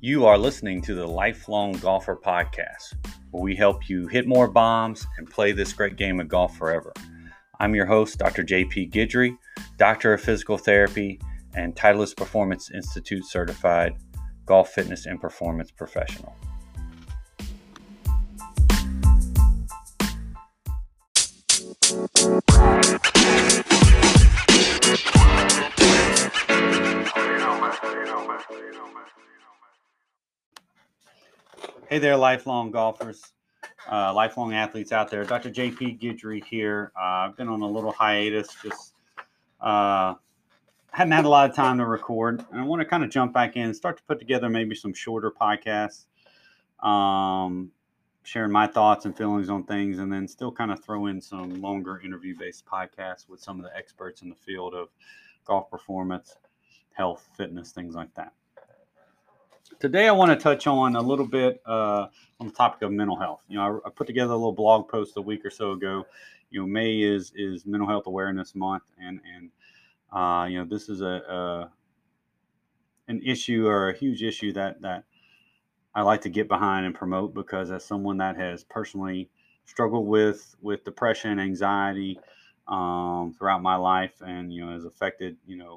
You are listening to the Lifelong Golfer Podcast, where we help you hit more bombs and play this great game of golf forever. I'm your host, Dr. J.P. Guidry, Doctor of Physical Therapy and Titleist Performance Institute certified golf fitness and performance professional. Hey there, lifelong golfers, lifelong athletes out there. Dr. J.P. Guidry here. I've been on a little hiatus, just hadn't had a lot of time to record. And I want to kind of jump back in and start to put together maybe some shorter podcasts, sharing my thoughts and feelings on things, and then still kind of throw in some longer interview-based podcasts with some of the experts in the field of golf performance, health, fitness, things like that. Today, I want to touch on a little bit on the topic of mental health. I put together a little blog post a week or so ago. May is Mental Health Awareness Month, and this is an issue or a huge issue that I like to get behind and promote, because as someone that has personally struggled with depression, anxiety throughout my life, and has affected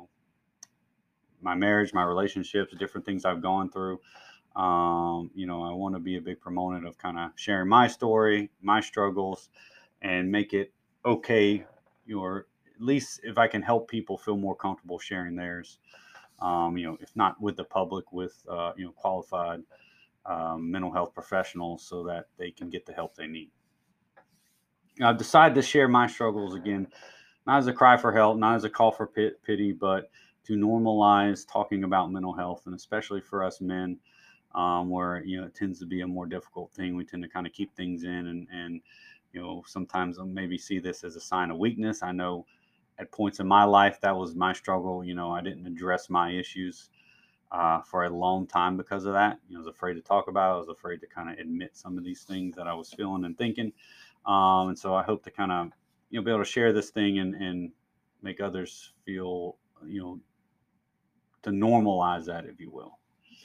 my marriage, my relationships, different things I've gone through. I want to be a big proponent of kind of sharing my story, my struggles, and make it okay, or at least if I can help people feel more comfortable sharing theirs, if not with the public, with, qualified mental health professionals, so that they can get the help they need. I've decided to share my struggles again, not as a cry for help, not as a call for pity, but to normalize talking about mental health, and especially for us men, where it tends to be a more difficult thing. We tend to kind of keep things in, and sometimes I'll maybe see this as a sign of weakness. I know at points in my life that was my struggle. I didn't address my issues for a long time because of that. I was afraid to talk about it. I was afraid to kind of admit some of these things that I was feeling and thinking. And so I hope to kind of be able to share this thing and make others feel to normalize that, if you will.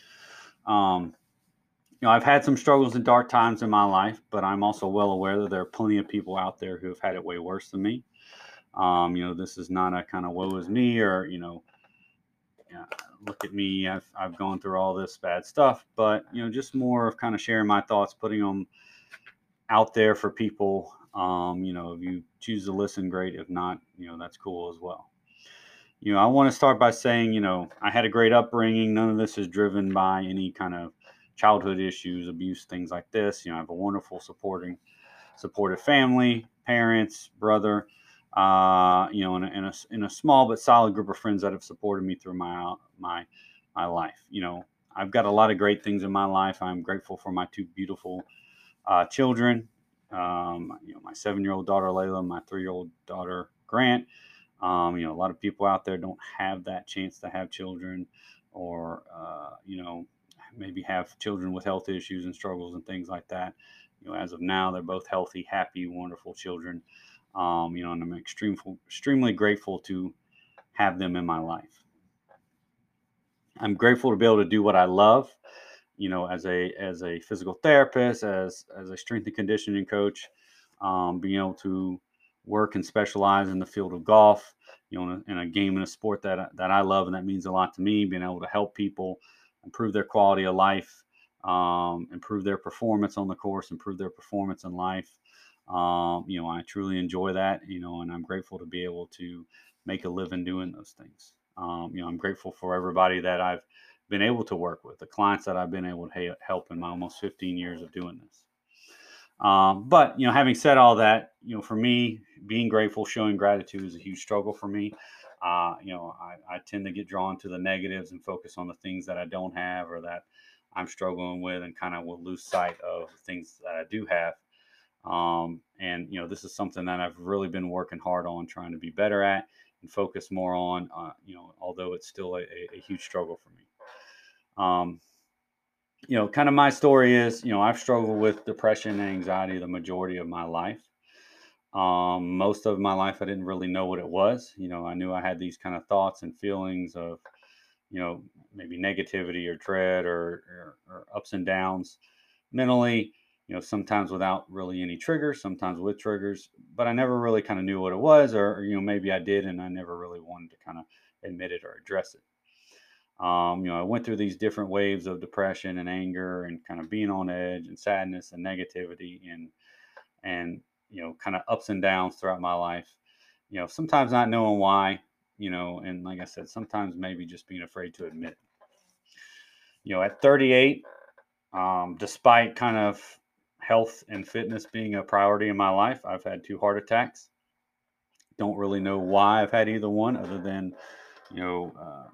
I've had some struggles and dark times in my life, but I'm also well aware that there are plenty of people out there who have had it way worse than me. This is not a kind of woe is me, or, look at me, I've gone through all this bad stuff, but, just more of kind of sharing my thoughts, putting them out there for people. If you choose to listen, great. If not, that's cool as well. I want to start by saying, I had a great upbringing. None of this is driven by any kind of childhood issues, abuse, things like this. I have a wonderful, supportive family, parents, brother, in a small but solid group of friends that have supported me through my life. I've got a lot of great things in my life. I'm grateful for my two beautiful children. My 7-year-old daughter Layla, my 3-year-old daughter Grant. A lot of people out there don't have that chance to have children, or maybe have children with health issues and struggles and things like that. As of now, they're both healthy, happy, wonderful children. And I'm extremely grateful to have them in my life. I'm grateful to be able to do what I love, as a physical therapist, as a strength and conditioning coach, being able to work and specialize in the field of golf, in a game and a sport that I love, and that means a lot to me. Being able to help people improve their quality of life, improve their performance on the course, improve their performance in life. I truly enjoy that, and I'm grateful to be able to make a living doing those things. I'm grateful for everybody that I've been able to work with, the clients that I've been able to help in my almost 15 years of doing this. But having said all that, for me, being grateful, showing gratitude is a huge struggle for me. I tend to get drawn to the negatives and focus on the things that I don't have, or that I'm struggling with, and kind of will lose sight of things that I do have. And this is something that I've really been working hard on, trying to be better at and focus more on, although it's still a huge struggle for me. Kind of my story is, I've struggled with depression and anxiety the majority of my life. Most of my life, I didn't really know what it was. I knew I had these kind of thoughts and feelings of, you know, maybe negativity or dread or ups and downs mentally, you know, sometimes without really any triggers, sometimes with triggers, but I never really kind of knew what it was, you know, maybe I did and I never really wanted to kind of admit it or address it. You know, I went through these different waves of depression and anger and kind of being on edge and sadness and negativity and you know, kind of ups and downs throughout my life. You know, sometimes not knowing why, you know, and like I said, sometimes maybe just being afraid to admit. You know, at 38, despite kind of health and fitness being a priority in my life, I've had 2 heart attacks. Don't really know why I've had either one, other than you know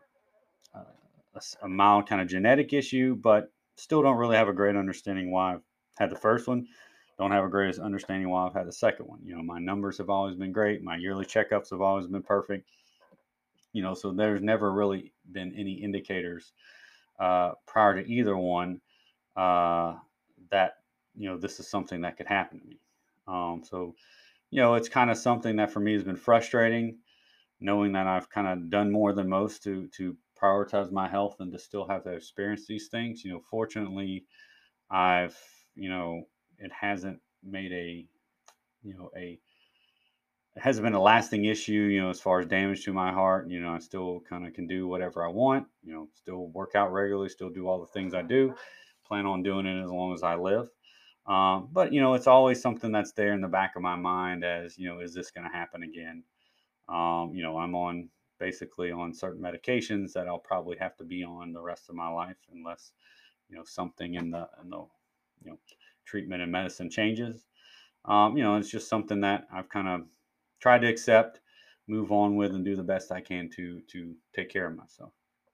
a mild kind of genetic issue, but still don't really have a great understanding why I've had the first one. Don't have a great understanding why I've had the second one. You know, my numbers have always been great. My yearly checkups have always been perfect. You know, so there's never really been any indicators prior to either one uh, that you know this is something that could happen to me. So you know, it's kind of something that for me has been frustrating, knowing that I've kind of done more than most to prioritize my health and to still have to experience these things. You know, fortunately, I've you know it hasn't made a you know a it hasn't been a lasting issue. You know, as far as damage to my heart. You know, I still kind of can do whatever I want. You know, still work out regularly, still do all the things I do. Plan on doing it as long as I live. But you know, it's always something that's there in the back of my mind as you know, is this going to happen again? You know, I'm on basically on certain medications that I'll probably have to be on the rest of my life unless you know something in the you know treatment and medicine changes. You know, it's just something that I've kind of tried to accept, move on with, and do the best I can to take care of myself.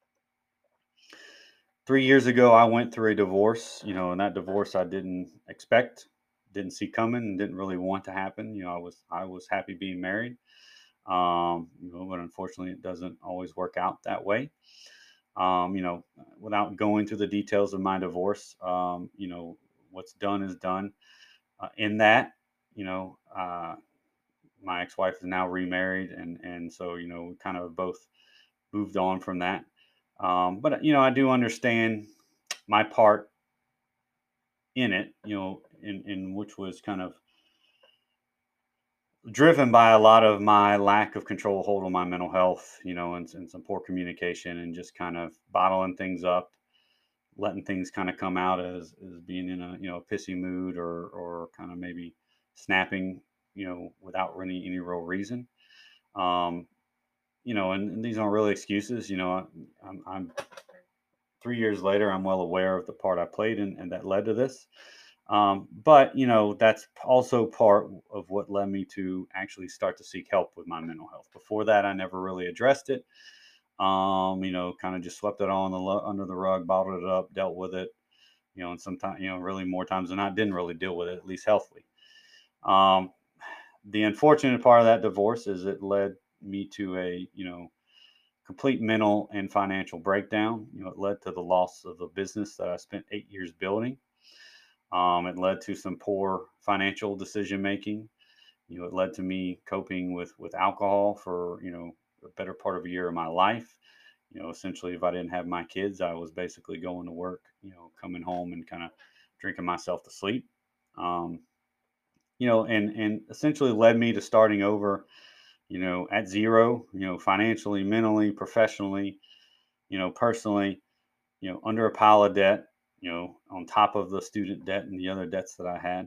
3 years ago, I went through a divorce. You know, and that divorce I didn't expect, didn't see coming, and didn't really want to happen. You know, I was happy being married. You know, but unfortunately, it doesn't always work out that way. You know, without going through the details of my divorce, you know, what's done is done. In that, you know, my ex-wife is now remarried, and so you know, we kind of both moved on from that. But you know, I do understand my part in it. You know, in which was kind of driven by a lot of my lack of control hold on my mental health, you know, and some poor communication and just kind of bottling things up, letting things kind of come out as being in a, you know, pissy mood or kind of maybe snapping, you know, without really any real reason. Um, you know, and these aren't really excuses, you know, I'm 3 years later, I'm well aware of the part I played and that led to this. But you know, that's also part of what led me to actually start to seek help with my mental health. Before that, I never really addressed it. You know, kind of just swept it all under the rug, bottled it up, dealt with it. You know, and sometimes, you know, really more times than not, didn't really deal with it, at least healthily. Um, the unfortunate part of that divorce is it led me to a, you know, complete mental and financial breakdown. You know, it led to the loss of a business that I spent 8 years building. It led to some poor financial decision making. You know, it led to me coping with alcohol for you know a better part of a year of my life. You know, essentially, if I didn't have my kids, I was basically going to work. You know, coming home and kind of drinking myself to sleep. Um, you know, and essentially led me to starting over. You know, at zero. You know, financially, mentally, professionally. You know, personally. You know, under a pile of debt, you know, on top of the student debt and the other debts that I had.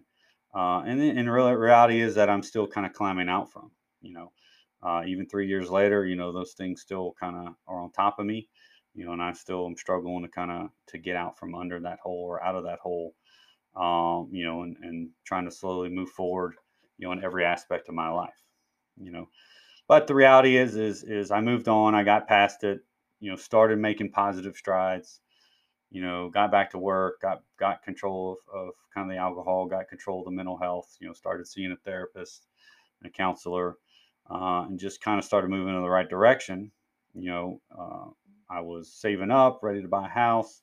And real reality is that I'm still kind of climbing out from, you know, even 3 years later, you know, those things still kind of are on top of me, you know, and I still am struggling to kind of to get out from under that hole or out of that hole, you know, and trying to slowly move forward, you know, in every aspect of my life, you know. But the reality is I moved on, I got past it, you know, started making positive strides, you know, got back to work, got control of kind of the alcohol, got control of the mental health, you know, started seeing a therapist and a counselor, and just kind of started moving in the right direction. You know, I was saving up, ready to buy a house,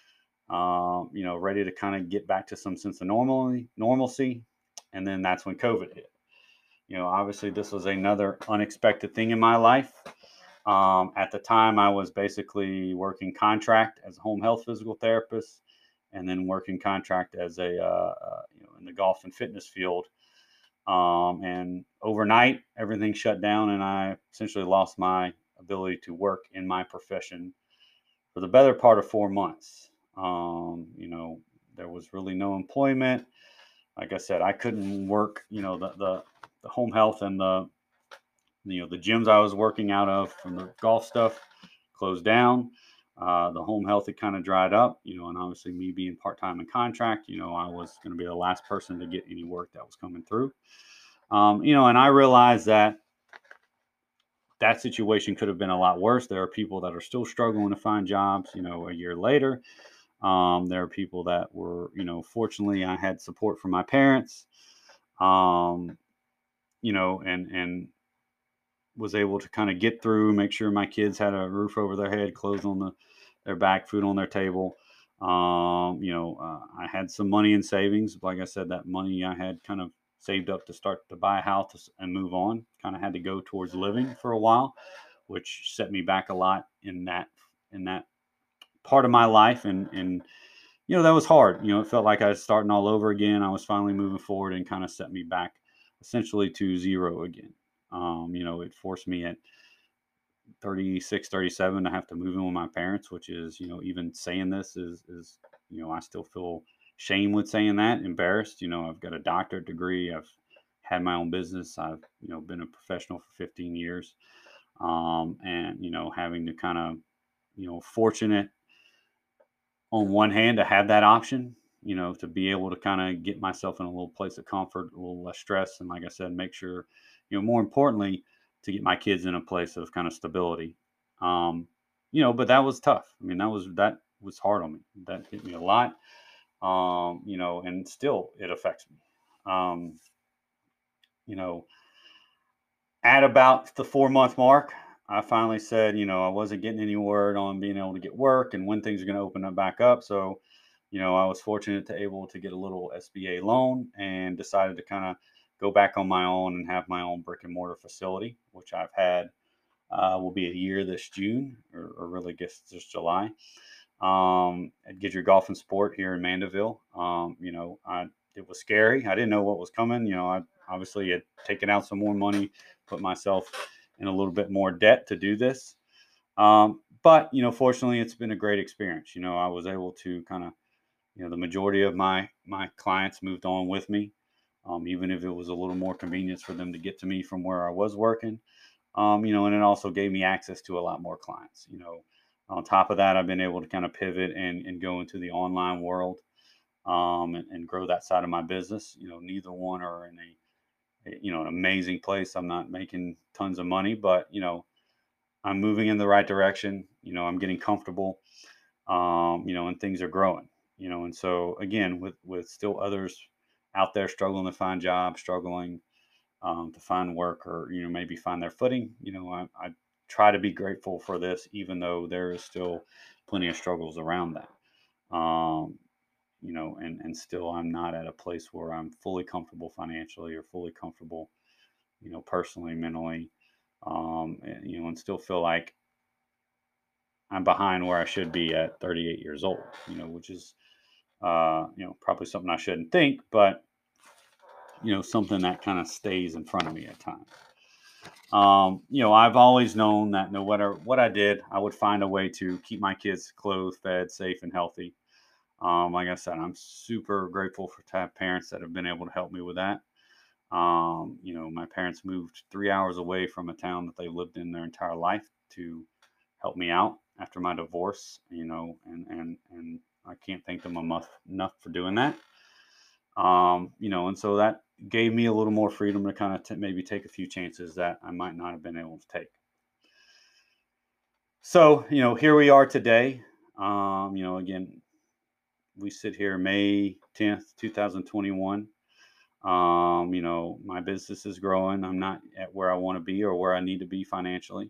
you know, ready to kind of get back to some sense of normalcy. And then that's when COVID hit. You know, obviously this was another unexpected thing in my life. At the time, I was basically working contract as a home health physical therapist, and then working contract as in the golf and fitness field. And overnight, everything shut down, and I essentially lost my ability to work in my profession for the better part of 4 months. There was really no employment. Like I said, I couldn't work. The home health and the gyms I was working out of from the golf stuff closed down. The home health had kind of dried up, and obviously me being part time and contract, I was going to be the last person to get any work that was coming through. And I realized that situation could have been a lot worse. There are people that are still struggling to find jobs, a year later. There are people that were, fortunately, I had support from my parents, um, and was able to kind of get through, make sure my kids had a roof over their head, clothes on their back, food on their table. I had some money in savings. Like I said, that money I had kind of saved up to start to buy a house and move on. Kind of had to go towards living for a while, which set me back a lot in that part of my life. And that was hard. It felt like I was starting all over again. I was finally moving forward, and kind of set me back essentially to zero again. It forced me at 36, 37 to have to move in with my parents, which is, even saying this is I still feel shame with saying that, embarrassed. I've got a doctorate degree. I've had my own business. I've, been a professional for 15 years. And, having to kind of, fortunate on one hand to have that option, to be able to kind of get myself in a little place of comfort, a little less stress. And like I said, make sure, more importantly, to get my kids in a place of kind of stability. But that was tough. I mean, that was hard on me. That hit me a lot. And still it affects me. Um, you know, at about the 4 month mark, I finally said, I wasn't getting any word on being able to get work and when things are going to open up back up. So, I was fortunate to able to get a little SBA loan and decided to kind of go back on my own and have my own brick and mortar facility, which I've had will be a year this June, or really guess this July. At Get Your Golf and Sport here in Mandeville. It was scary. I didn't know what was coming. I obviously had taken out some more money, put myself in a little bit more debt to do this. But fortunately, it's been a great experience. I was able to kind of, the majority of my clients moved on with me, even if it was a little more convenience for them to get to me from where I was working. And it also gave me access to a lot more clients. On top of that, I've been able to kind of pivot and go into the online world, and grow that side of my business. Neither one are in an amazing place. I'm not making tons of money, but I'm moving in the right direction. I'm getting comfortable, and things are growing. And so again, with still others out there struggling to find jobs, struggling to find work, or maybe find their footing. I try to be grateful for this, even though there is still plenty of struggles around that. And still I'm not at a place where I'm fully comfortable financially or fully comfortable, personally, mentally, and still feel like I'm behind where I should be at 38 years old. Which is probably something I shouldn't think, but something that kind of stays in front of me at times. I've always known that no matter what I did, I would find a way to keep my kids clothed, fed, safe, and healthy. Like I said, I'm super grateful to have parents that have been able to help me with that. My parents moved 3 hours away from a town that they lived in their entire life to help me out after my divorce. And I can't thank them enough for doing that. And so that gave me a little more freedom to kind of maybe take a few chances that I might not have been able to take. So, here we are today. Again, we sit here May 10th, 2021. My business is growing. I'm not at where I want to be or where I need to be financially.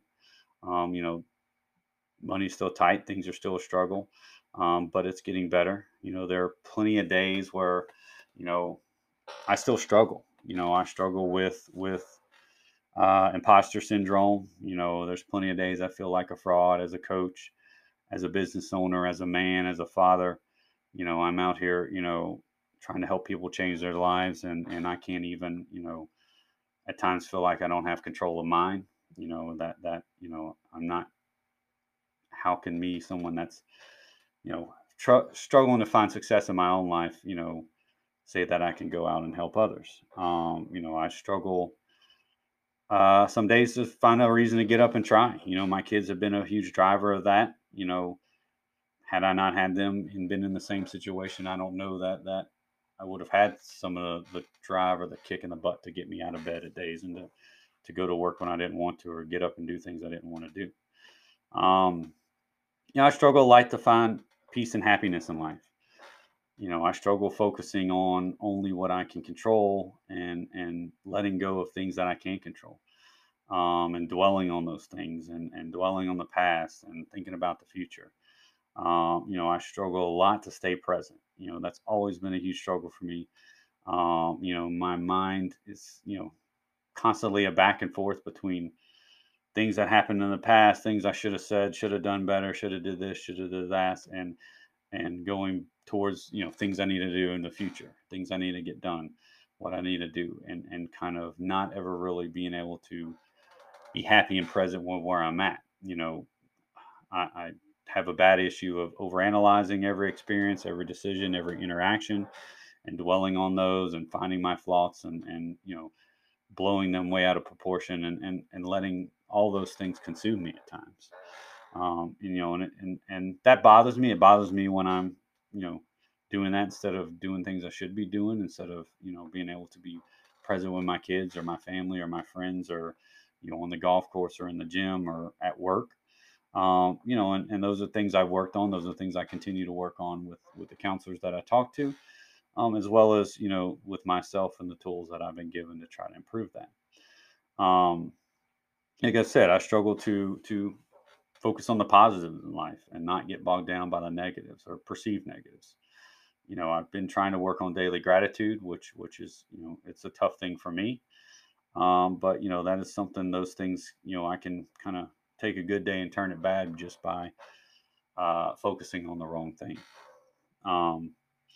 Money's still tight. Things are still a struggle. But it's getting better. There are plenty of days where, I still struggle. I struggle with Imposter syndrome. There's plenty of days I feel like a fraud as a coach, as a business owner, as a man, as a father. I'm out here, trying to help people change their lives, and I can't even, at times feel like I don't have control of mine. I'm not. How can me, someone that's, struggling to find success in my own life, say that I can go out and help others. I struggle some days to find a reason to get up and try. My kids have been a huge driver of that. Had I not had them and been in the same situation, I don't know that I would have had some of the drive or the kick in the butt to get me out of bed at days and to go to work when I didn't want to, or get up and do things I didn't want to do. I struggle like to find peace and happiness in life. I struggle focusing on only what I can control and letting go of things that I can't control. And dwelling on those things and dwelling on the past and thinking about the future. I struggle a lot to stay present. That's always been a huge struggle for me. My mind is, constantly a back and forth between things that happened in the past, things I should have said, should have done better, should have did this, should have did that, and going towards, things I need to do in the future, things I need to get done, what I need to do, and kind of not ever really being able to be happy and present with where I'm at. I have a bad issue of overanalyzing every experience, every decision, every interaction, and dwelling on those and finding my flaws and blowing them way out of proportion and letting all those things consume me at times. And that bothers me. It bothers me when I'm, doing that instead of doing things I should be doing, instead of, being able to be present with my kids or my family or my friends, or, on the golf course or in the gym or at work. And those are things I've worked on. Those are things I continue to work on with the counselors that I talk to, as well as, with myself and the tools that I've been given to try to improve that. Um, like I said, I struggle to focus on the positives in life and not get bogged down by the negatives or perceived negatives. I've been trying to work on daily gratitude, which is, it's a tough thing for me. But that is something, those things, I can kind of take a good day and turn it bad just by focusing on the wrong thing. Um,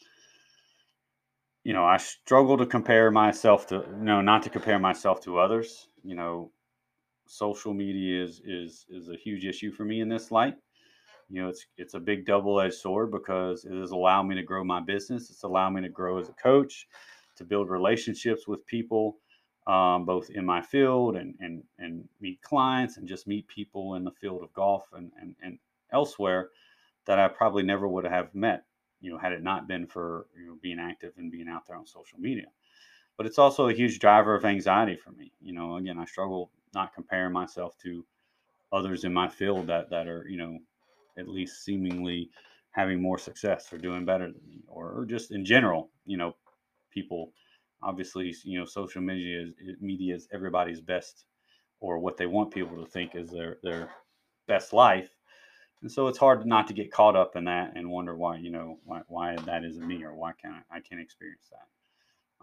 I struggle to compare myself to, not to compare myself to others. Social media is a huge issue for me in this light. It's a big double-edged sword because it has allowed me to grow my business. It's allowed me to grow as a coach, to build relationships with people, both in my field and meet clients and just meet people in the field of golf and elsewhere that I probably never would have met, had it not been for, being active and being out there on social media. But it's also a huge driver of anxiety for me. Again, I struggle not comparing myself to others in my field that are, at least seemingly having more success or doing better than me, or just in general, people. Obviously, social media is everybody's best, or what they want people to think is their best life. And so it's hard not to get caught up in that and wonder why, why that isn't me, or why I can't experience that.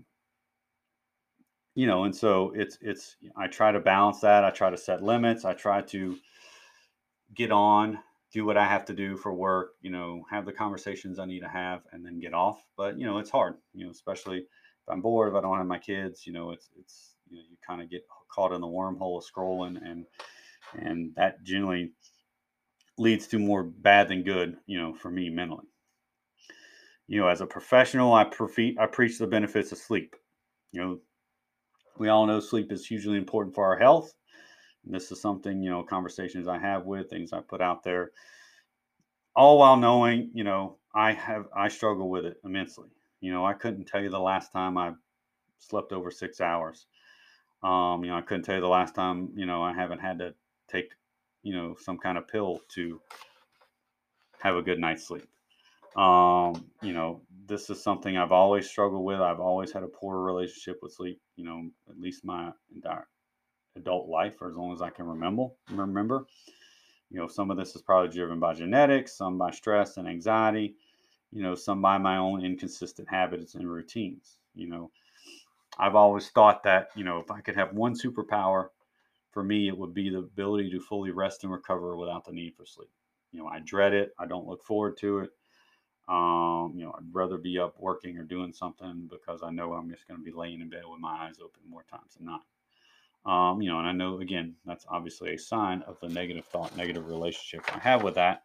And so it's I try to balance that. I try to set limits. I try to get on, do what I have to do for work, have the conversations I need to have, and then get off. But it's hard, especially if I'm bored, if I don't have my kids, it's you kind of get caught in the wormhole of scrolling, and that generally leads to more bad than good, for me mentally. As a professional, I preach the benefits of sleep. You know, we all know sleep is hugely important for our health. And this is something, conversations I have with, things I put out there, all while knowing, I struggle with it immensely. I couldn't tell you the last time I slept over 6 hours. I couldn't tell you the last time, I haven't had to take, some kind of pill to have a good night's sleep. This is something I've always struggled with. I've always had a poor relationship with sleep, at least my entire adult life, or as long as I can remember. Some of this is probably driven by genetics, some by stress and anxiety, some by my own inconsistent habits and routines. I've always thought that, if I could have one superpower, for me, it would be the ability to fully rest and recover without the need for sleep. I dread it. I don't look forward to it. I'd rather be up working or doing something because I know I'm just going to be laying in bed with my eyes open more times than not. And I know, again, that's obviously a sign of the negative thought, negative relationship I have with that.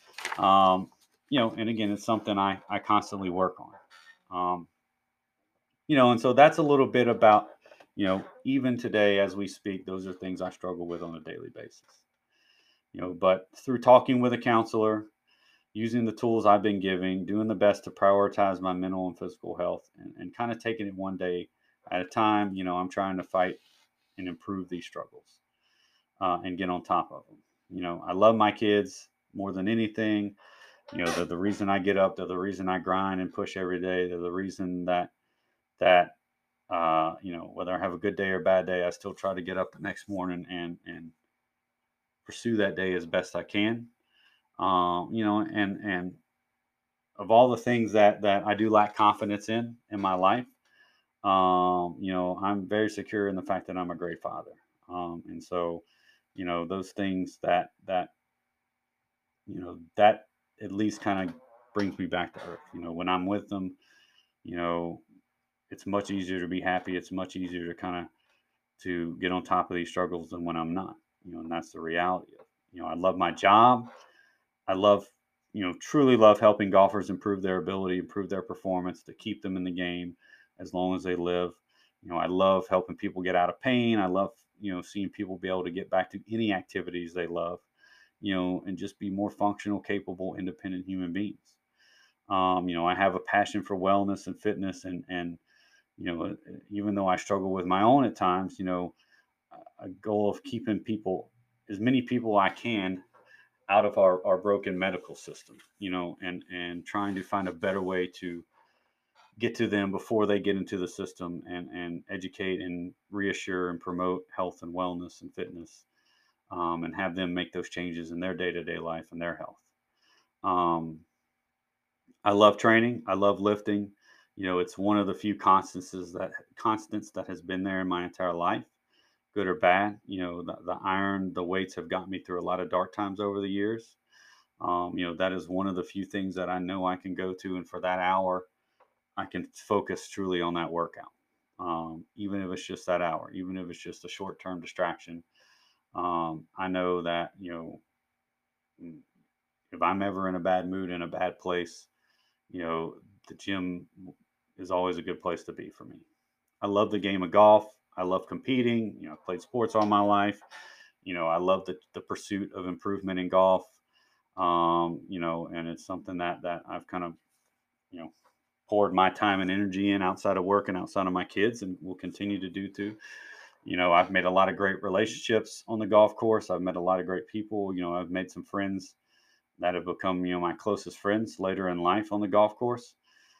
And again, it's something I constantly work on. And so that's a little bit about, even today as we speak, those are things I struggle with on a daily basis. But through talking with a counselor, using the tools I've been giving, doing the best to prioritize my mental and physical health, and kind of taking it one day at a time, I'm trying to fight and improve these struggles and get on top of them. I love my kids more than anything. They're the reason I get up. They're the reason I grind and push every day. They're the reason that whether I have a good day or bad day, I still try to get up the next morning and pursue that day as best I can. And of all the things that I do lack confidence in my life, I'm very secure in the fact that I'm a great father. And so, those things that at least kind of brings me back to earth. When I'm with them, you know, it's much easier to be happy. It's much easier to kind of to get on top of these struggles than when I'm not. And that's the reality of it. I love my job. I love, truly love helping golfers improve their ability, improve their performance, to keep them in the game as long as they live. I love helping people get out of pain. I love, seeing people be able to get back to any activities they love, and just be more functional, capable, independent human beings. I have a passion for wellness and fitness, and even though I struggle with my own at times, a goal of keeping people, as many people I can, out of our broken medical system, and trying to find a better way to get to them before they get into the system, and educate and reassure and promote health and wellness and fitness, and have them make those changes in their day-to-day life and their health. Um, I love training. I love lifting. It's one of the few constants that has been there in my entire life, good or bad. The iron, the weights have got me through a lot of dark times over the years. That is one of the few things that I know I can go to, and for that hour, I can focus truly on that workout. Even if it's just that hour, even if it's just a short-term distraction, I know that if I'm ever in a bad mood, in a bad place, you know, the gym is always a good place to be for me. I love the game of golf. I love competing. I've played sports all my life. I love the pursuit of improvement in golf. And it's something that I've kind of, you know, poured my time and energy in outside of work and outside of my kids, and will continue to do too. I've made a lot of great relationships on the golf course. I've met a lot of great people. I've made some friends that have become, my closest friends later in life on the golf course.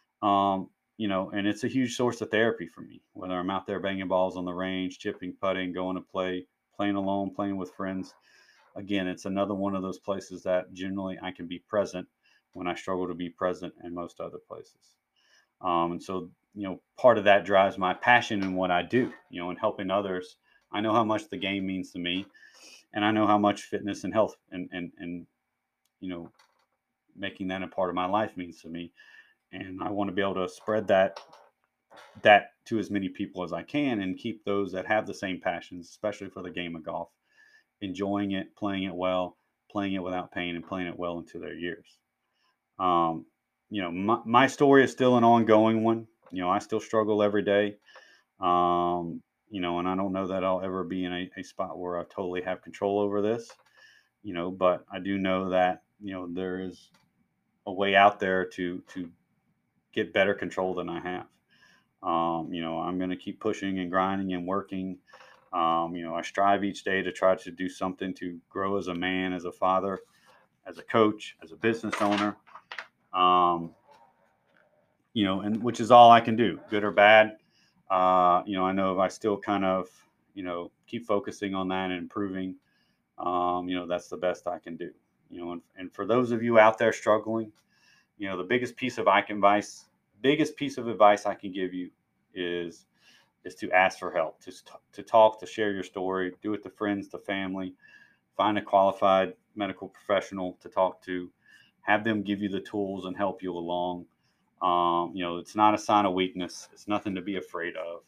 And it's a huge source of therapy for me, whether I'm out there banging balls on the range, chipping, putting, going to play, playing alone, playing with friends. Again, it's another one of those places that generally I can be present when I struggle to be present in most other places. And so, part of that drives my passion in what I do, and helping others. I know how much the game means to me, and I know how much fitness and health and you know, making that a part of my life means to me. And I want to be able to spread that to as many people as I can, and keep those that have the same passions, especially for the game of golf, enjoying it, playing it well, playing it without pain, and playing it well into their years. Um, my story is still an ongoing one. I still struggle every day. And I don't know that I'll ever be in a spot where I totally have control over this, but I do know that, there is a way out there to get better control than I have. I'm going to keep pushing and grinding and working. I strive each day to try to do something to grow as a man, as a father, as a coach, as a business owner. Um, and which is all I can do, good or bad. I know if I still kind of, keep focusing on that and improving, that's the best I can do. And for those of you out there struggling, the biggest piece of advice I can give you is, is to ask for help, to talk, to share your story, do it to friends, to family, find a qualified medical professional to talk to, have them give you the tools and help you along. It's not a sign of weakness. It's nothing to be afraid of.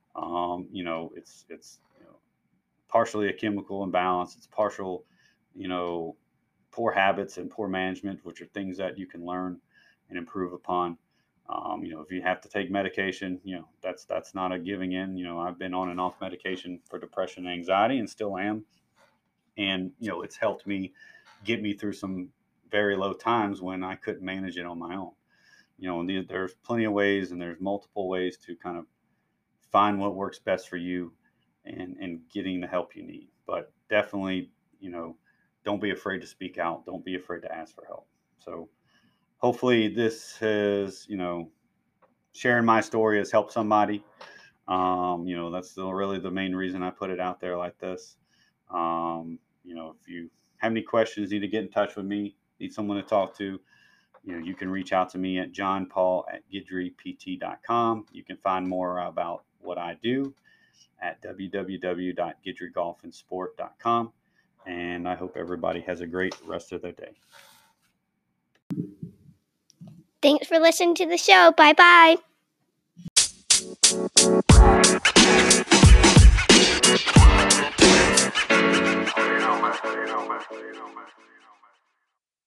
It's partially a chemical imbalance. It's partial, you know, poor habits and poor management, which are things that you can learn and improve upon. If you have to take medication, that's not a giving in. I've been on and off medication for depression and anxiety and still am. And, it's helped me get me through some very low times when I couldn't manage it on my own. And there's plenty of ways, and there's multiple ways to kind of find what works best for you and getting the help you need. But definitely, don't be afraid to speak out. Don't be afraid to ask for help. So hopefully this has, sharing my story has helped somebody. That's still really the main reason I put it out there like this. If you have any questions, need to get in touch with me, need someone to talk to, you can reach out to me at johnpaul@guidrypt.com. You can find more about what I do at www.guidrygolfandsport.com. And I hope everybody has a great rest of their day. Thanks for listening to the show. Bye-bye.